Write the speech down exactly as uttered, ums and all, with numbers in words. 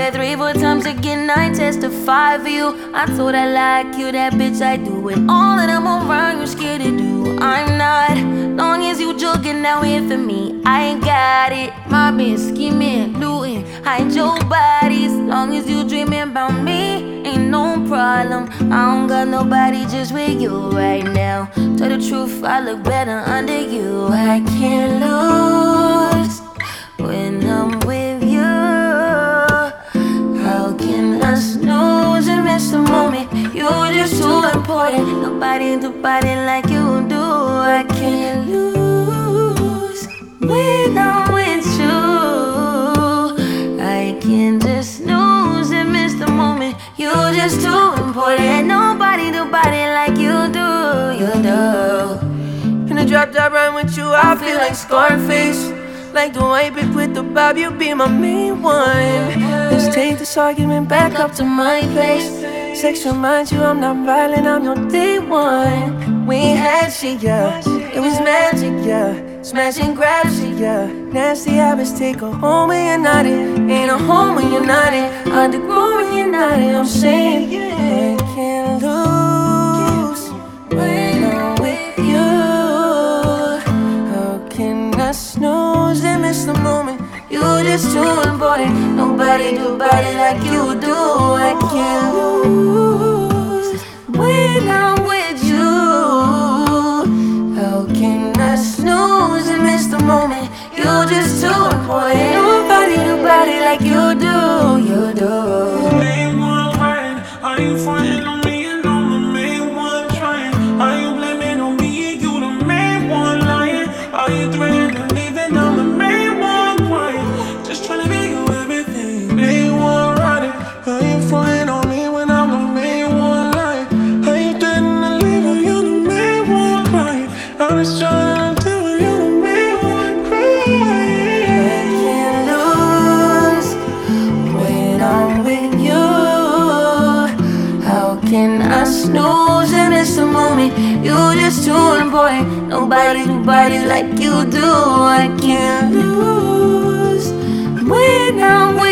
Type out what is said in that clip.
it three, four times again, I testify for you. I told I like you, that bitch I do it. All that I'm around, you scared to do. I'm not, long as you joking out here for me, I ain't got it. Mobbing, scheming, looting, hide your bodies. Long as you dreaming about me, ain't no problem. I don't got nobody just with you right now. Tell the truth, I look better under you. I can't lose when I'm with you. How can I snooze and miss the moment? You're just too important. Nobody do body like you do. I can't lose when I'm with you. I can't just snooze and miss the moment. You're just too important. Nobody do body like you do. You do. In the drop top run with you, I feel like Scarface. Like the white bitch with the bob, you be my main one. Let's take this argument back up to my place. Sex reminds you I'm not violent, I'm your day one. We ain't had shit, yeah, it was magic, yeah. Smash and grab shit, yeah. Nasty habits take a home when you're not in. Ain't a home when you're not in. Hard to grow when you're not in. I'm saying, yeah, I can't lose when I'm with you. How can I snooze and miss the moment? You're just too important. Nobody do body like you do. I can't lose when I'm with you. How can I snooze and miss the moment? You're just too important. Nobody do body like you do. You do. Main one right. Are you frontin' on me and I'm the main one trying? Are you blaming on me and you the main one lying? Are you threatening to leave and I'm the main one crying? Just tryna make you everything. Main one riding. Are you frontin' on me when I'm the main one lying? Are you threatening to leave and you the main one crying? I'm just trying to tell you the main one crying. I can't lose when I'm with you. How can I snooze and miss the moment? You're just too important. Nobody do body like you do. I can't lose when I'm with you.